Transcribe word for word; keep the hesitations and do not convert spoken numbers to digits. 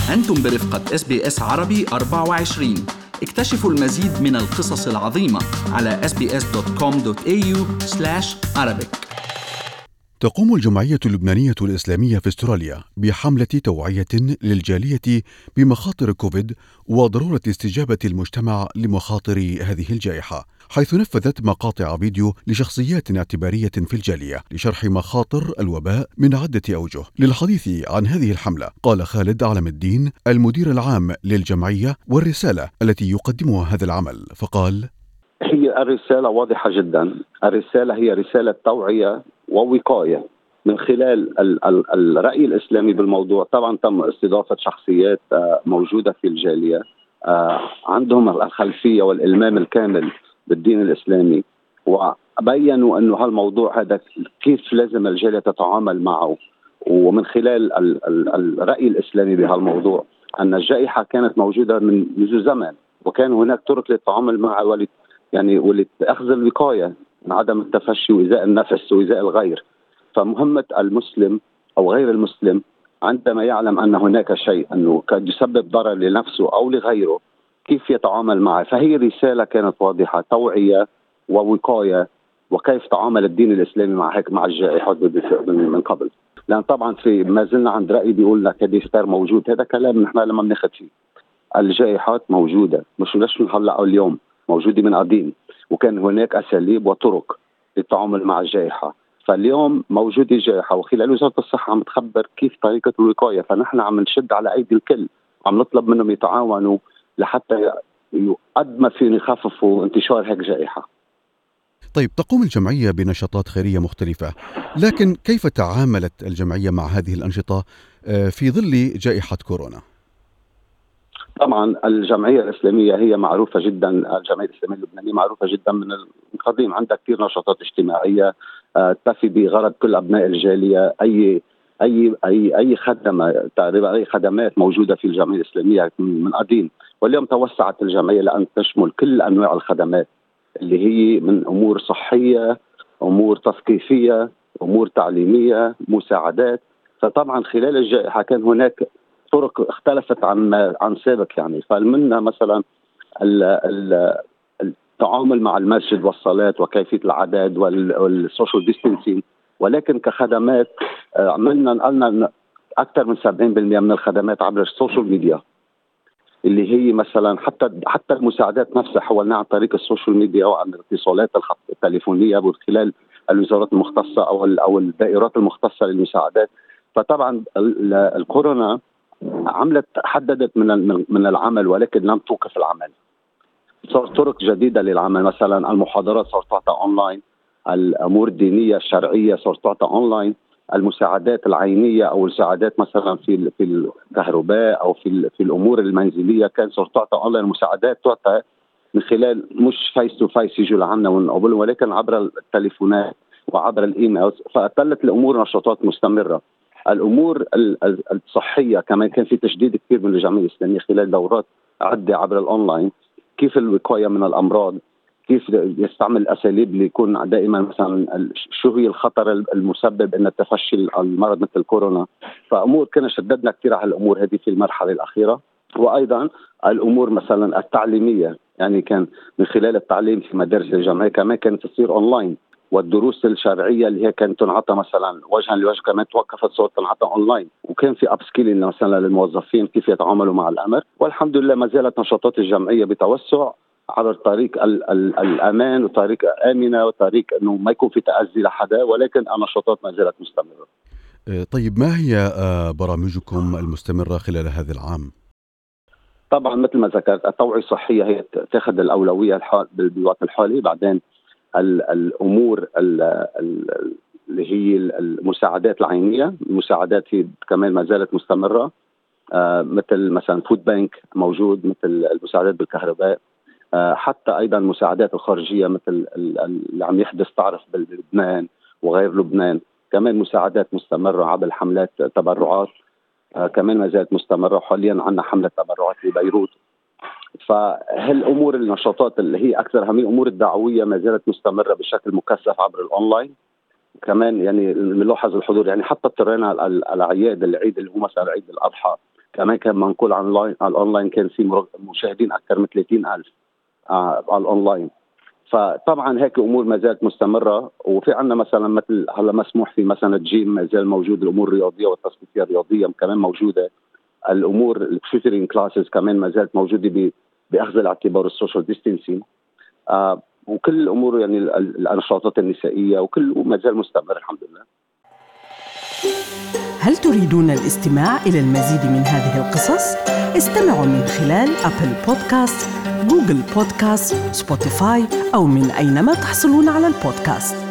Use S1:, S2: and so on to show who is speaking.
S1: أنتم برفقة إس بي إس عربي أربعة وعشرين. اكتشفوا المزيد من القصص العظيمة على إس بي إس دوت كوم دوت إيه يو سلاش عربيك.
S2: تقوم الجمعية اللبنانية الإسلامية في استراليا بحملة توعية للجالية بمخاطر كوفيد وضرورة استجابة المجتمع لمخاطر هذه الجائحة، حيث نفذت مقاطع فيديو لشخصيات اعتبارية في الجالية لشرح مخاطر الوباء من عدة أوجه. للحديث عن هذه الحملة قال خالد علم الدين المدير العام للجمعية والرسالة التي يقدمها هذا العمل، فقال:
S3: هي الرسالة واضحة جدا. الرسالة هي رسالة توعية ووقاية من خلال ال- ال- الرأي الإسلامي بالموضوع. طبعا تم استضافة شخصيات موجودة في الجالية عندهم الخلفية والإلمام الكامل بالدين الإسلامي، وبينوا أنه هالموضوع هذا كيف لازم الجالية تتعامل معه. ومن خلال ال- ال- الرأي الإسلامي بهالموضوع أن الجائحة كانت موجودة من منذ زمن، وكان هناك طرق للتعامل معها ولت يعني ولأخذ الوقاية من عدم التفشي وإيذاء النفس وإيذاء الغير. فمهمة المسلم أو غير المسلم عندما يعلم أن هناك شيء أنه قد يسبب ضرر لنفسه أو لغيره كيف يتعامل معه. فهي رسالة كانت واضحة، توعية ووقاية، وكيف تعامل الدين الإسلامي مع هيك مع الجائحات من قبل. لأن طبعا في ما زلنا عند رأي بيقول لك هذا غير موجود. هذا كلام نحن لما بناخذ فيه. الجائحات موجودة، مش مش من هلا أو اليوم، موجودة من قديم، وكان هناك أساليب وطرق للتعامل مع الجائحة. فاليوم موجودة الجائحة، وخلال وزارة الصحة عم تخبر كيف طريقة الوقاية. فنحن عم نشد على أيدي الكل، عم نطلب منهم يتعاونوا لحتى قد ما فيهم يخففوا انتشار هيك جائحة.
S2: طيب، تقوم الجمعية بنشاطات خيرية مختلفة، لكن كيف تعاملت الجمعية مع هذه الأنشطة في ظل جائحة كورونا؟
S3: طبعا الجمعية الإسلامية هي معروفة جدا، الجمعية الإسلامية اللبنانية معروفة جدا من القديم، عندها كثير نشاطات اجتماعية تفي بغرض كل أبناء الجالية. أي أي أي أي خدمة تقريبا أي خدمات موجودة في الجمعية الإسلامية من قديم. واليوم توسعت الجمعية لأن تشمل كل أنواع الخدمات اللي هي من أمور صحية، أمور تثقيفية، أمور تعليمية، مساعدات. فطبعا خلال الجائحة كان هناك طرق اختلفت عن عن سابق. يعني فمنها مثلا التعامل مع المسجد والصلاة وكيفية العدد والسوشيال ديستانسينج، ولكن كخدمات عملنا نقلنا أكثر من سبعين بالمئة من الخدمات عبر السوشيال ميديا، اللي هي مثلا حتى حتى المساعدات نفسها حولناها عن طريق السوشيال ميديا وعن الاتصالات التليفونية من خلال الوزارات المختصة أو أو الدائرات المختصة للمساعدات. فطبعا الكورونا عملت حددت من من العمل، ولكن لم توقف العمل. صار طرق جديدة للعمل، مثلا المحاضرات صارت تعطى أونلاين، الأمور الدينية الشرعية صارت تعطى أونلاين، المساعدات العينية أو المساعدات مثلا في في الكهرباء أو في في الأمور المنزلية كان صارت تعطى أونلاين. المساعدات تعطى من خلال مش فيس تو فيس يجوا لعنا ونقابلهم، ولكن عبر التليفونات وعبر الإيميل. فأطلت الأمور نشاطات مستمرة. الأمور الصحية كمان كان في تشديد كثير من الجمعية الإسلامية خلال دورات عدة عبر الأونلاين، كيف الوقاية من الأمراض، كيف يستعمل أساليب اللي يكون دائما مثلا شو هي الخطر المسبب أن تفشي المرض مثل كورونا. فأمور كنا شددنا كثير على الأمور هذه في المرحلة الأخيرة. وأيضا الأمور مثلا التعليمية، يعني كان من خلال التعليم في مدارس الجامعية كمان كانت تصير أونلاين، والدروس الشرعيه اللي هي كانت تنعطى مثلا وجها لوجه كمان توقفت، صوت تنعطى اونلاين. وكان في اب سكيلينج مثلا للموظفين كيف يتعاملوا مع الامر. والحمد لله ما زالت نشاطات الجمعيه بتوسع على طريق ال ال الامان وطريق امنه وطريق انه ما يكون في تاذي لحدا، ولكن النشاطات ما زالت مستمره.
S2: طيب، ما هي برامجكم المستمره خلال هذا العام؟
S3: طبعا مثل ما ذكرت التوعيه الصحيه هي تاخذ الاولويه بالوقت الحالي. بعدين الامور اللي هي المساعدات العينيه، المساعدات هي كمان ما زالت مستمره، آه مثل مثلا فود بانك موجود، مثل المساعدات بالكهرباء، آه حتى ايضا المساعدات الخارجيه مثل اللي عم يحدث تعرف بلبنان وغير لبنان، كمان مساعدات مستمره عبر حملات تبرعات، آه كمان ما زالت مستمره. حاليا عندنا حمله تبرعات لبيروت. فهالامور النشاطات اللي هي اكثر اهميه الامور الدعويه ما زالت مستمره بشكل مكثف عبر الاونلاين. كمان يعني بنلاحظ الحضور، يعني حتى اضطرينا الاعياد العيد اللي هو مثلا عيد الاضحى كمان كان منقول عن لاين على الأونلاين، كان في مشاهدين أكثر من ثلاثين ألف آه على الأونلاين. فطبعا هيك أمور ما زالت مستمرة. وفي عندنا مثلا مثل هلا مسموح في مثلا الجيم ما زال موجود، الأمور الرياضية والتثقيفية الرياضية كمان موجودة، الأمور التويترينج كلاسز كمان ما زالت موجودة بأخذ الاعتبار السوشيال ديستانسينج، آه وكل الأمور يعني النشاطات النسائية وكل ما زال مستمر الحمد لله.
S4: هل تريدون الاستماع إلى المزيد من هذه القصص؟ استمعوا من خلال أبل بودكاست، جوجل بودكاست، سبوتيفاي أو من أينما تحصلون على البودكاست.